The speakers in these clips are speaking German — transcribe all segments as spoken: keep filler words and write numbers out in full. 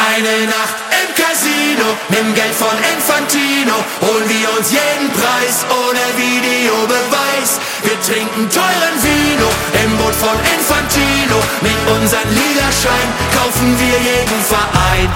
Eine Nacht im Casino, nimm Geld von Infantino, holen wir uns jeden Preis ohne Videobeweis. Wir trinken teuren Vino im Boot von Infantino, mit unseren Ligaschein kaufen wir jeden Verein.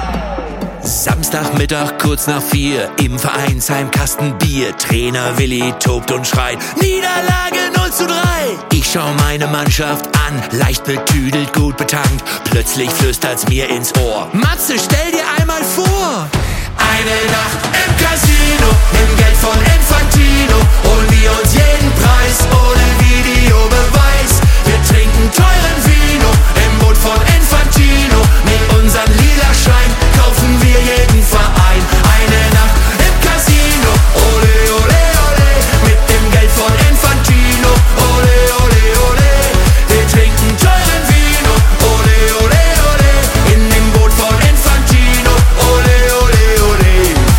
Samstagmittag kurz nach vier, im Vereinsheim Kasten Bier. Trainer Willi tobt und schreit, Niederlage null zu drei. Ich schau meine Mannschaft an, leicht betüdelt, gut betankt. Plötzlich flüstert's mir ins Ohr, Matze, stell dir einmal vor. Eine Nacht im Casino, nimm Geld von Infantino, holen wir uns jeden Preis ohne Videobeweis. Wir trinken teuren Vino im Boot von Infantino, mit unseren Ligaschein kaufen wir jeden Verein. Eine Nacht im Casino, ole ole ole, mit dem Geld von Infantino, ole ole ole. Wir trinken teuren Vino, ole ole ole, in dem Boot von Infantino, ole ole ole.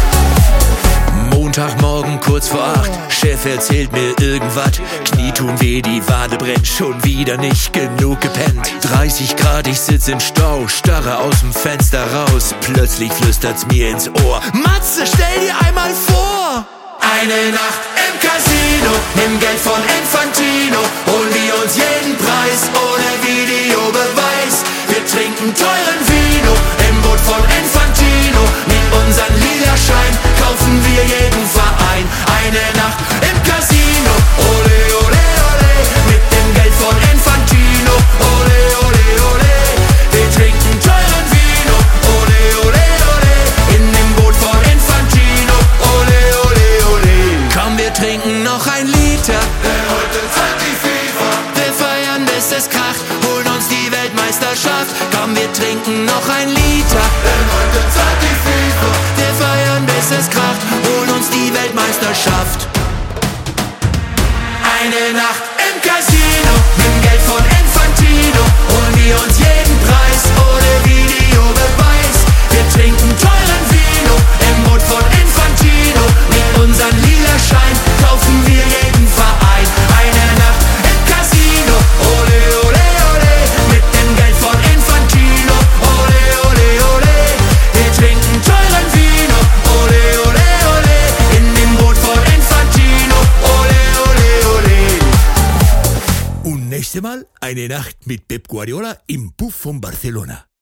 Montagmorgen kurz vor acht, Chef erzählt mir irgendwas. Knie tun weh, die Wade brennt, schon wieder nicht genug gepennt. dreißig Grad, ich sitz im Stau, starre aus dem Fenster raus. Plötzlich flüstert's mir ins Ohr, Matze, stell dir einmal vor. Eine Nacht im Casino, nimm Geld von Infantino, holen wir uns jeden Preis ohne Videobeweis. Wir trinken teuren Vino im Boot von Infantino, mit unseren Ligaschein kaufen wir jeden Verein. Eine Nacht im Casino, ole ole ole, mit dem Geld von Infantino, ole ole ole. Wir trinken teuren Vino, ole ole ole, in dem Boot von Infantino, ole ole ole. Komm, wir trinken noch ein Liter, Denn heute zahlt die FIFA. wir feiern bis es kracht, holen uns die Weltmeisterschaft. Komm, wir trinken noch ein Liter, Denn heute zahlt die FIFA. wir feiern bis es kracht, holen uns die Weltmeisterschaft. Eine Nacht im Casino, nimm Geld von Infantino, holen wir uns jeden Preis ohne Videobeweis. Wir trinken teuren Vino im Boot von Infantino, mit unseren Ligaschein kaufen wir jeden Verein. Eine Nacht im Casino, ole ole ole, mit dem Geld von Infantino, ole ole ole. Wir trinken teuren Vino, ole ole ole, in dem Boot von Infantino, ole ole ole. Und nächstes Mal eine Nacht mit Pep Guardiola im Puff von Barcelona.